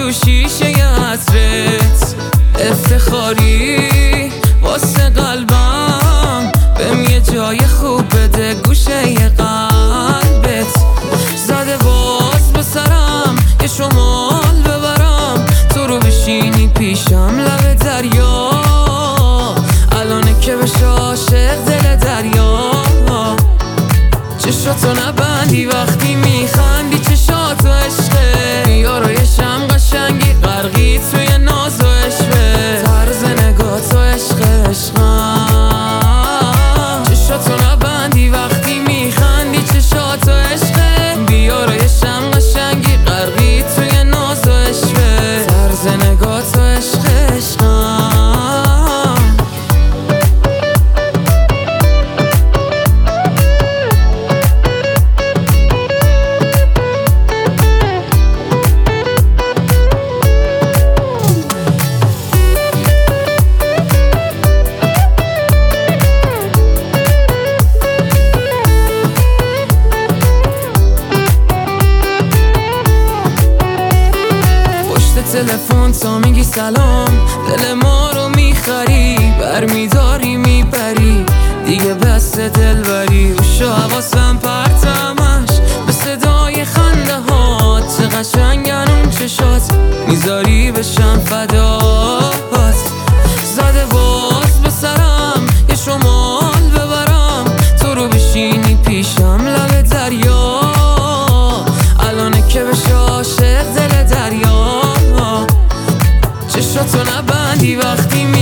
تو شیشه عطرت افتخاری واسه قلبم، بهم یه جای خوب بده گوشه ی قلبت. زده باز به سرم یه شمال ببرم، تو رو بشینی پیشم لب دریا، الانه که بشه عاشق دل دریا. چشاتو نبندی وقتی میخندی، چشاتو عشقه یارایشم قشنگی، غرقی توی ناز و عشقه، طرز نگاتو عشقه عشقم. چشاتو نبندی وقتی میخندی، چشاتو عشقه بیارایشم قشنگی، غرقی توی ناز و عشقه، طرز نگاتو عشقه عشقم. تلفن تا میگی سلام، دل ما رو میخری، برمیداری میبری دیگه بس دلبری. اوشا حواسم پرتمش به صدای خنده هات، چه قشنگن اون چشات میذاری بشم فدات. زده باز به سرم یه شمال ببرم، تو رو بشینی پیشم لب دریا، الانه که بشه عاشق دل دریا. چشاتو نبندی وقتی